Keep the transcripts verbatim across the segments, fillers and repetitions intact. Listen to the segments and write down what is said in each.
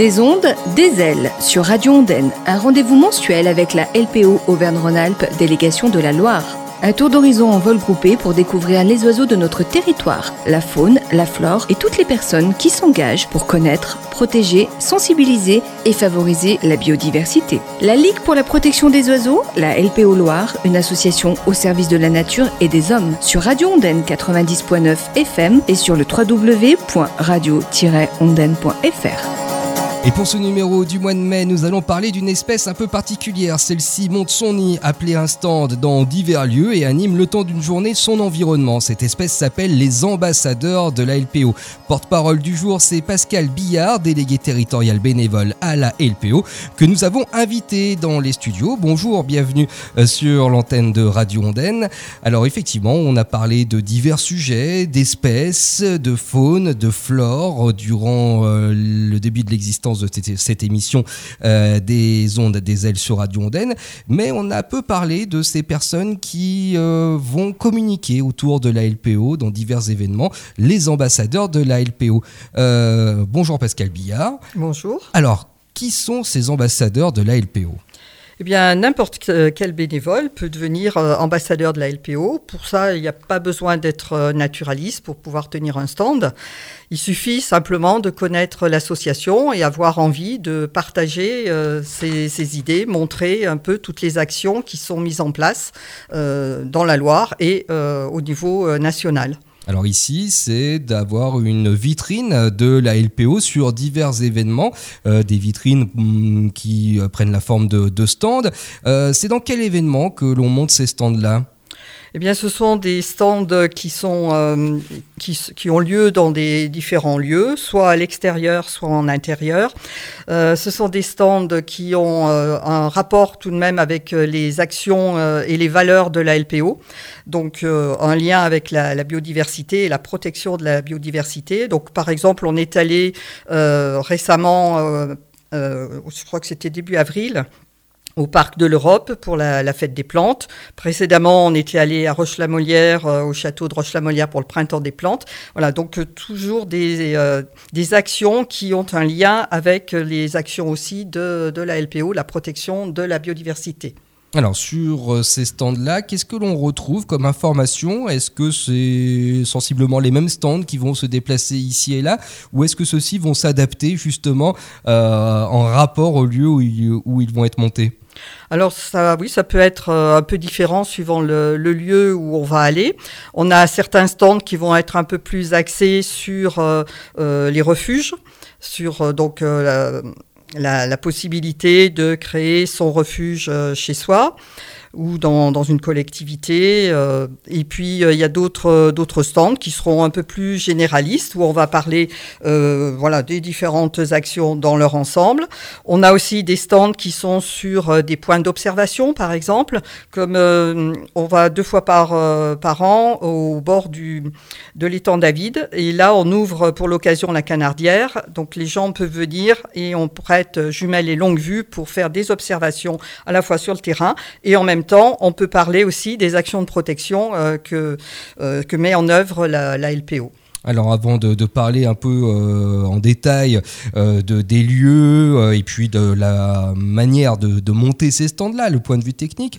Des ondes, des ailes sur Radio Ondaine, un rendez-vous mensuel avec la L P O Auvergne-Rhône-Alpes, délégation de la Loire. Un tour d'horizon en vol groupé pour découvrir les oiseaux de notre territoire, la faune, la flore et toutes les personnes qui s'engagent pour connaître, protéger, sensibiliser et favoriser la biodiversité. La Ligue pour la protection des oiseaux, la L P O Loire, une association au service de la nature et des hommes, sur Radio Ondaine quatre-vingt-dix point neuf F M et sur le w w w point radio tiret ondaine point f r. Et pour ce numéro du mois de mai, nous allons parler d'une espèce un peu particulière. Celle-ci monte son nid, appelée un stand dans divers lieux et anime le temps d'une journée son environnement. Cette espèce s'appelle les ambassadeurs de la L P O. Porte-parole du jour, c'est Pascal Billard, délégué territorial bénévole à la L P O, que nous avons invité dans les studios. Bonjour, bienvenue sur l'antenne de Radio Ondaine. Alors effectivement, on a parlé de divers sujets, d'espèces, de faune, de flore durant euh, le début de l'existence de cette émission euh, des ondes des ailes sur Radio Ondaine, mais on a peu parlé de ces personnes qui euh, vont communiquer autour de la L P O dans divers événements, les ambassadeurs de la L P O. Euh, bonjour Pascal Billard. Bonjour. Alors, qui sont ces ambassadeurs de la L P O ? Eh bien, n'importe quel bénévole peut devenir euh, ambassadeur de la L P O. Pour ça, il n'y a pas besoin d'être euh, naturaliste pour pouvoir tenir un stand. Il suffit simplement de connaître l'association et avoir envie de partager euh, ses, ses idées, montrer un peu toutes les actions qui sont mises en place euh, dans la Loire et euh, au niveau euh, national. Alors ici, c'est d'avoir une vitrine de la L P O sur divers événements, euh, des vitrines mm, qui euh, prennent la forme de, de stands. Euh, c'est dans quel événement que l'on monte ces stands-là ? Eh bien, ce sont des stands qui, sont, euh, qui, qui ont lieu dans des différents lieux, soit à l'extérieur, soit en intérieur. Euh, ce sont des stands qui ont euh, un rapport tout de même avec les actions euh, et les valeurs de la L P O. Donc, euh, un lien avec la, la biodiversité et la protection de la biodiversité. Donc, par exemple, on est allé euh, récemment, euh, euh, je crois que c'était début avril, au Parc de l'Europe pour la, la fête des plantes. Précédemment, on était allé à Roche-la-Molière, euh, au château de Roche-la-Molière pour le printemps des plantes. Voilà, donc euh, toujours des, euh, des actions qui ont un lien avec les actions aussi de, de la L P O, la protection de la biodiversité. Alors sur ces stands-là, qu'est-ce que l'on retrouve comme information ? Est-ce que c'est sensiblement les mêmes stands qui vont se déplacer ici et là ? Ou est-ce que ceux-ci vont s'adapter justement euh, en rapport au lieu où ils, où ils vont être montés ? Alors ça, oui, ça peut être un peu différent suivant le, le lieu où on va aller. On a certains stands qui vont être un peu plus axés sur euh, euh, les refuges, sur euh, donc euh, la, la, la possibilité de créer son refuge euh, chez soi ou dans, dans une collectivité. Euh, et puis, il euh, y a d'autres, d'autres stands qui seront un peu plus généralistes, où on va parler euh, voilà, des différentes actions dans leur ensemble. On a aussi des stands qui sont sur euh, des points d'observation, par exemple, comme euh, on va deux fois par, euh, par an au bord du, de l'étang David. Et là, on ouvre pour l'occasion la Canardière. Donc, les gens peuvent venir et on prête jumelles et longue vue pour faire des observations à la fois sur le terrain et en même temps, on peut parler aussi des actions de protection euh, que, euh, que met en œuvre la, la L P O. Alors avant de, de parler un peu euh, en détail euh, de, des lieux euh, et puis de la manière de, de monter ces stands-là, le point de vue technique,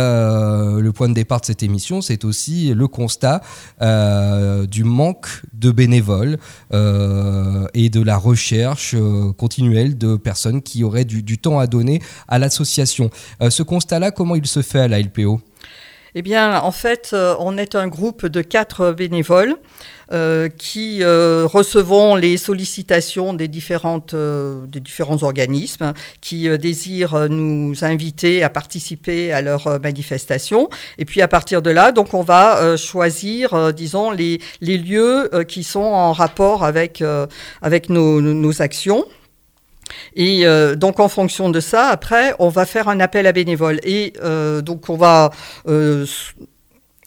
euh, le point de départ de cette émission, c'est aussi le constat euh, du manque de bénévoles euh, et de la recherche euh, continuelle de personnes qui auraient du, du temps à donner à l'association. Euh, ce constat-là, comment il se fait à la L P O ? Eh bien, en fait, euh, on est un groupe de quatre bénévoles euh, qui euh, recevons les sollicitations des, différentes, euh, des différents organismes qui euh, désirent nous inviter à participer à leurs euh, manifestations. Et puis, à partir de là, donc, on va euh, choisir, euh, disons, les, les lieux euh, qui sont en rapport avec, euh, avec nos, nos actions. Et euh, donc, en fonction de ça, après, on va faire un appel à bénévoles. Et euh, donc, on va... Euh,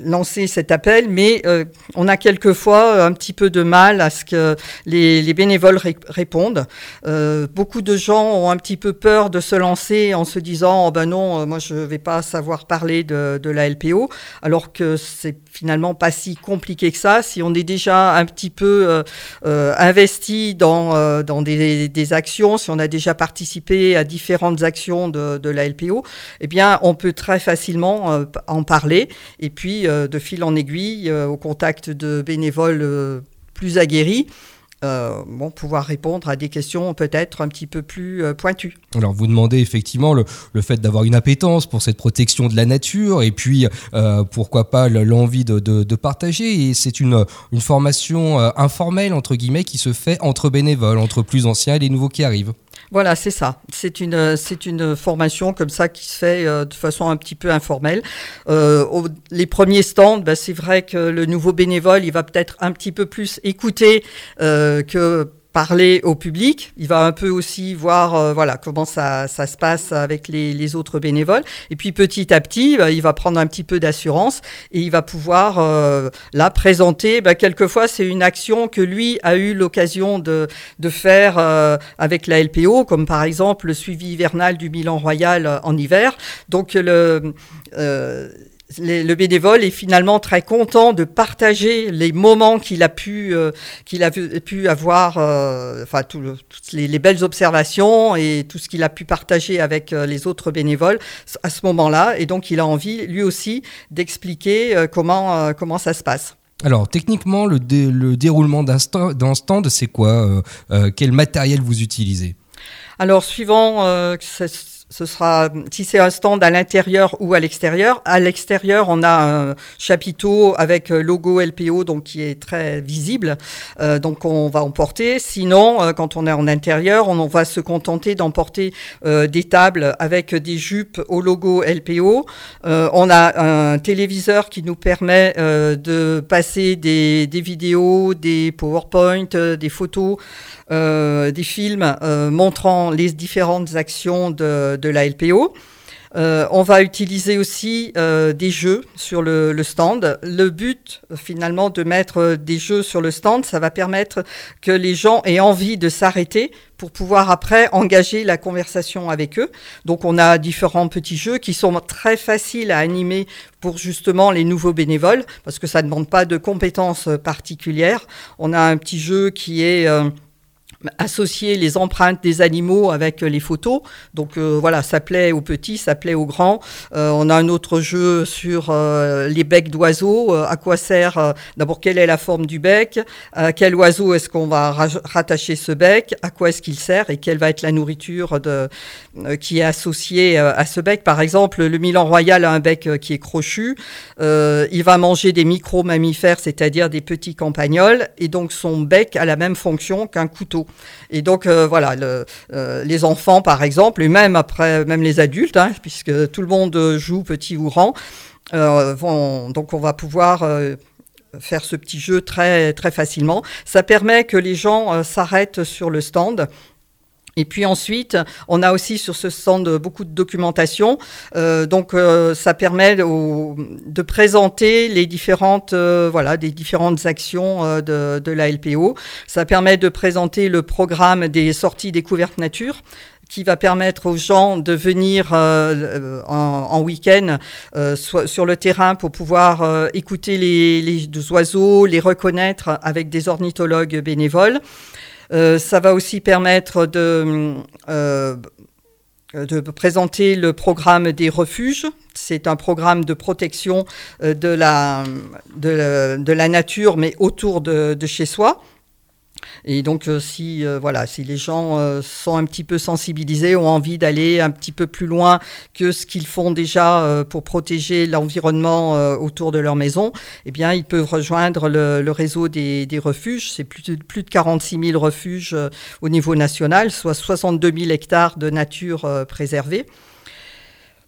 lancé cet appel, mais euh, on a quelquefois un petit peu de mal à ce que les, les bénévoles ré- répondent. Euh, beaucoup de gens ont un petit peu peur de se lancer en se disant oh ben non, moi je ne vais pas savoir parler de, de la L P O, alors que c'est finalement pas si compliqué que ça. Si on est déjà un petit peu euh, euh, investi dans, euh, dans des, des actions, si on a déjà participé à différentes actions de, de la L P O, eh bien on peut très facilement euh, en parler et puis euh, de fil en aiguille euh, au contact de bénévoles euh, plus aguerris. Euh, bon, pouvoir répondre à des questions peut-être un petit peu plus euh, pointues. Alors vous demandez effectivement le, le fait d'avoir une appétence pour cette protection de la nature et puis euh, pourquoi pas l'envie de, de, de partager, et c'est une, une formation euh, informelle entre guillemets qui se fait entre bénévoles, entre plus anciens et les nouveaux qui arrivent. Voilà, c'est ça. C'est une, c'est une formation comme ça qui se fait euh, de façon un petit peu informelle. Euh, au, les premiers stands, bah, c'est vrai que le nouveau bénévole, il va peut-être un petit peu plus écouter euh, que parler au public. Il va un peu aussi voir euh, voilà, comment ça, ça se passe avec les, les autres bénévoles. Et puis petit à petit, bah, il va prendre un petit peu d'assurance et il va pouvoir euh, là présenter. Bah, quelquefois, c'est une action que lui a eu l'occasion de, de faire euh, avec la L P O, comme par exemple le suivi hivernal du Milan Royal en hiver. Donc le... Euh, Les, le bénévole est finalement très content de partager les moments qu'il a pu, euh, qu'il a vu, pu avoir, euh, enfin tout le, toutes les, les belles observations et tout ce qu'il a pu partager avec euh, les autres bénévoles à ce moment-là. Et donc il a envie lui aussi d'expliquer euh, comment, euh, comment ça se passe. Alors techniquement, le, dé, le déroulement d'un stand, d'un stand, c'est quoi euh, euh, Quel matériel vous utilisez ? Alors suivant euh, c'est, ce sera, si c'est un stand à l'intérieur ou à l'extérieur. À l'extérieur, on a un chapiteau avec logo L P O, donc qui est très visible. Euh, donc, on va emporter. Sinon, euh, quand on est en intérieur, on, on va se contenter d'emporter euh, des tables avec des jupes au logo L P O. Euh, on a un téléviseur qui nous permet euh, de passer des, des vidéos, des PowerPoint, euh, des photos, euh, des films euh, montrant les différentes actions de de la L P O. Euh, on va utiliser aussi euh, des jeux sur le, le stand. Le but, finalement, de mettre des jeux sur le stand, ça va permettre que les gens aient envie de s'arrêter pour pouvoir après engager la conversation avec eux. Donc, on a différents petits jeux qui sont très faciles à animer pour justement les nouveaux bénévoles, parce que ça ne demande pas de compétences particulières. On a un petit jeu qui est... Euh, associer les empreintes des animaux avec les photos. Donc euh, voilà, ça plaît aux petits, ça plaît aux grands. Euh, on a un autre jeu sur euh, les becs d'oiseaux. Euh, à quoi sert, euh, d'abord, quelle est la forme du bec ? À quel oiseau est-ce qu'on va ra- rattacher ce bec ? À quoi est-ce qu'il sert ? Et quelle va être la nourriture de, euh, qui est associée euh, à ce bec ? Par exemple, le Milan Royal a un bec euh, qui est crochu. Euh, il va manger des micro-mammifères, c'est-à-dire des petits campagnols. Et donc, son bec a la même fonction qu'un couteau. Et donc euh, voilà, le, euh, les enfants par exemple, et même après, même les adultes, hein, puisque tout le monde joue petit ou grand, euh, vont, donc on va pouvoir euh, faire ce petit jeu très très facilement. Ça permet que les gens euh, s'arrêtent sur le stand. Et puis ensuite, on a aussi sur ce stand beaucoup de documentation. Euh, donc, euh, ça permet au, de présenter les différentes, euh, voilà, des différentes actions euh, de, de la L P O. Ça permet de présenter le programme des sorties découvertes nature, qui va permettre aux gens de venir euh, en, en week-end euh, soit sur le terrain pour pouvoir euh, écouter les, les oiseaux, les reconnaître avec des ornithologues bénévoles. Euh, ça va aussi permettre de, euh, de présenter le programme des refuges. C'est un programme de protection euh, de, la, de, de la nature, mais autour de, de chez soi. Et donc, euh, si, euh, voilà, si les gens euh, sont un petit peu sensibilisés, ont envie d'aller un petit peu plus loin que ce qu'ils font déjà euh, pour protéger l'environnement euh, autour de leur maison, eh bien, ils peuvent rejoindre le, le réseau des, des refuges. C'est plus de, plus de quarante-six mille refuges euh, au niveau national, soit soixante-deux mille hectares de nature euh, préservée.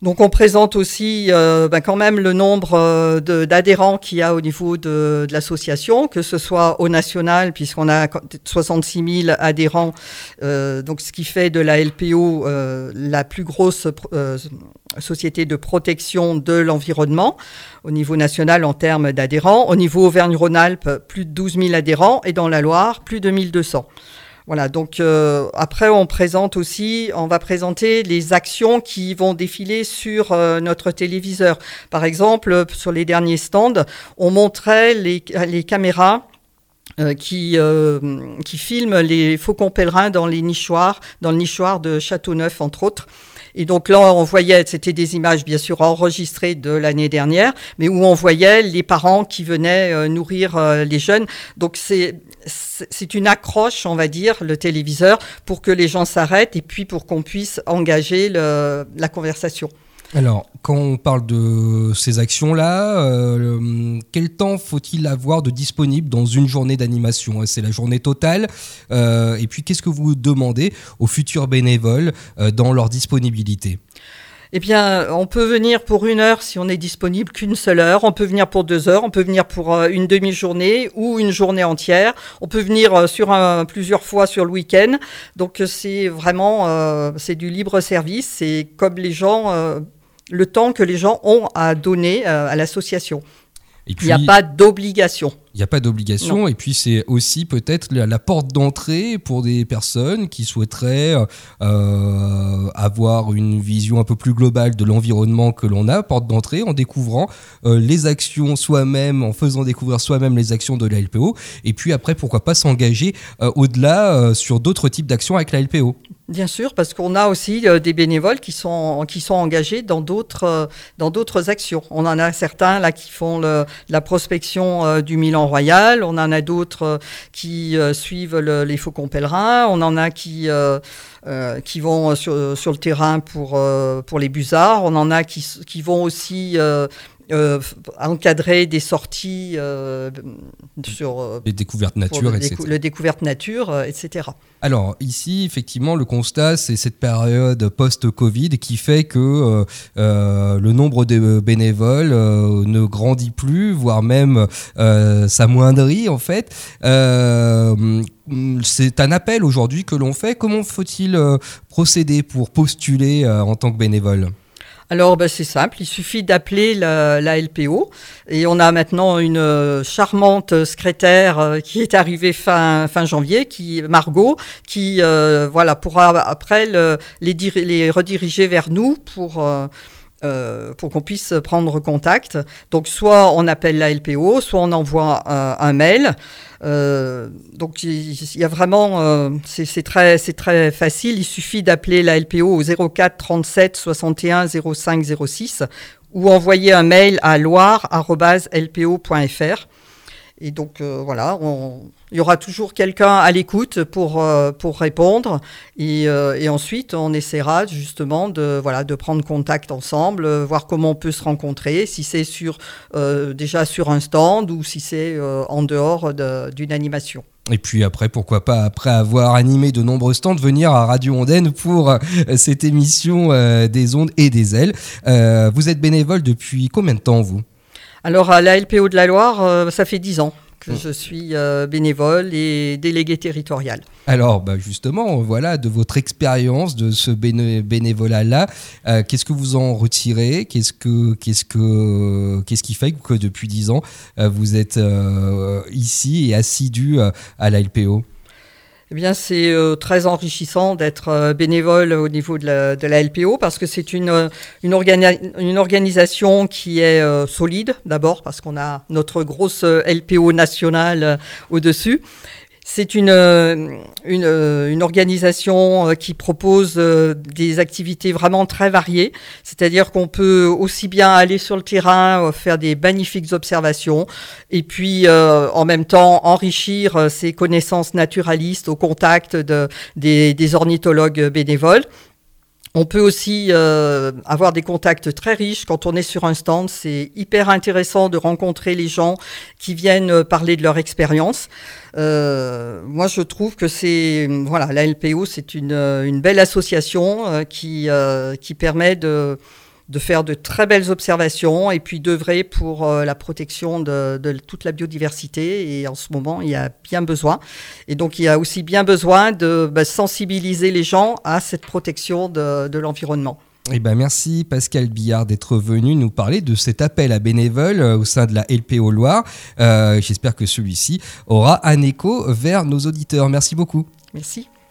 Donc on présente aussi euh, ben quand même le nombre euh, de, d'adhérents qu'il y a au niveau de, de l'association, que ce soit au national, puisqu'on a soixante-six mille adhérents, euh, donc ce qui fait de la L P O euh, la plus grosse euh, société de protection de l'environnement au niveau national en termes d'adhérents. Au niveau Auvergne-Rhône-Alpes, plus de douze mille adhérents, et dans la Loire, plus de mille deux cents. Voilà, donc euh, après on présente aussi, on va présenter les actions qui vont défiler sur euh, notre téléviseur. Par exemple, sur les derniers stands, on montrait les, les caméras euh, qui, euh, qui filment les faucons pèlerins dans les nichoirs, dans le nichoir de Châteauneuf entre autres. Et donc là, on voyait, c'était des images bien sûr enregistrées de l'année dernière, mais où on voyait les parents qui venaient euh, nourrir euh, les jeunes. Donc c'est, c'est une accroche, on va dire, le téléviseur, pour que les gens s'arrêtent et puis pour qu'on puisse engager le, la conversation. Alors, quand on parle de ces actions-là, euh, quel temps faut-il avoir de disponible dans une journée d'animation ? C'est la journée totale. Euh, et puis, qu'est-ce que vous demandez aux futurs bénévoles euh, dans leur disponibilité ? Eh bien, on peut venir pour une heure si on n'est disponible qu'une seule heure. On peut venir pour deux heures. On peut venir pour euh, une demi-journée ou une journée entière. On peut venir euh, sur un, plusieurs fois sur le week-end. Donc, c'est vraiment euh, c'est du libre service. C'est comme les gens... Euh, le temps que les gens ont à donner euh, à l'association. Et puis, il n'y a pas d'obligation. Il n'y a pas d'obligation. Non. Et puis, c'est aussi peut-être la, la porte d'entrée pour des personnes qui souhaiteraient euh, avoir une vision un peu plus globale de l'environnement que l'on a. Porte d'entrée en découvrant euh, les actions soi-même, en faisant découvrir soi-même les actions de la L P O. Et puis après, pourquoi pas s'engager euh, au-delà euh, sur d'autres types d'actions avec la L P O. Bien sûr, parce qu'on a aussi euh, des bénévoles qui sont, qui sont engagés dans d'autres, euh, dans d'autres actions. On en a certains là qui font le, la prospection euh, du Milan Royal. On en a d'autres euh, qui euh, suivent le, les faucons pèlerins. On en a qui, euh, euh, qui vont sur, sur le terrain pour, euh, pour les busards. On en a qui, qui vont aussi... Euh, Euh, encadrer des sorties euh, sur euh, les découvertes nature, le, et cetera. Décou- le découverte nature, euh, et cetera. Alors ici, effectivement, le constat, c'est cette période post-Covid qui fait que euh, euh, le nombre de bénévoles euh, ne grandit plus, voire même euh, s'amoindrit en fait. Euh, c'est un appel aujourd'hui que l'on fait. Comment faut-il euh, procéder pour postuler euh, en tant que bénévole ? Alors ben, c'est simple, il suffit d'appeler la, la L P O et on a maintenant une euh, charmante secrétaire euh, qui est arrivée fin, fin janvier, qui, Margot, qui euh, voilà, pourra après le, les, dir- les rediriger vers nous pour... Euh, Euh, pour qu'on puisse prendre contact. Donc soit on appelle la L P O, soit on envoie un, un mail. Euh, donc il, il y a vraiment, euh, c'est, c'est, très, c'est très facile, il suffit d'appeler la L P O au zéro quatre trente-sept soixante et un zéro cinq zéro six ou envoyer un mail à loire arobase l p o point f r. Et donc euh, voilà, on, il y aura toujours quelqu'un à l'écoute pour, euh, pour répondre. Et, euh, et ensuite, on essaiera justement de, voilà, de prendre contact ensemble, euh, voir comment on peut se rencontrer, si c'est sur, euh, déjà sur un stand ou si c'est euh, en dehors de, d'une animation. Et puis après, pourquoi pas, après avoir animé de nombreux stands, venir à Radio Ondaine pour euh, cette émission euh, des ondes et des ailes. Euh, vous êtes bénévole depuis combien de temps, vous ? Alors, à la L P O de la Loire, euh, ça fait dix ans que je suis euh, bénévole et délégué territorial. Alors, bah justement, voilà, de votre expérience, de ce béné- bénévolat-là, euh, qu'est-ce que vous en retirez ? Qu'est-ce que, qu'est-ce que, qu'est-ce qui fait que depuis dix ans, euh, vous êtes euh, ici et assidu euh, à la L P O ? Eh bien, c'est euh, très enrichissant d'être euh, bénévole au niveau de la, de la L P O parce que c'est une, euh, une, organi- une organisation qui est euh, solide, d'abord parce qu'on a notre grosse L P O nationale euh, au-dessus. C'est une, une, une organisation qui propose des activités vraiment très variées, c'est-à-dire qu'on peut aussi bien aller sur le terrain, faire des magnifiques observations, et puis euh, en même temps enrichir ses connaissances naturalistes au contact de, des, des ornithologues bénévoles. On peut aussi euh, avoir des contacts très riches quand on est sur un stand. C'est hyper intéressant de rencontrer les gens qui viennent parler de leur expérience. Euh, moi, je trouve que c'est voilà, la L P O, c'est une, une belle association euh, qui, euh, qui permet de de faire de très belles observations et puis d'œuvrer pour euh, la protection de, de toute la biodiversité. Et en ce moment, il y a bien besoin. Et donc, il y a aussi bien besoin de bah, sensibiliser les gens à cette protection de, de l'environnement. Eh ben merci Pascal Billard d'être venu nous parler de cet appel à bénévoles au sein de la L P O Loire. Euh, j'espère que celui-ci aura un écho vers nos auditeurs. Merci beaucoup. Merci.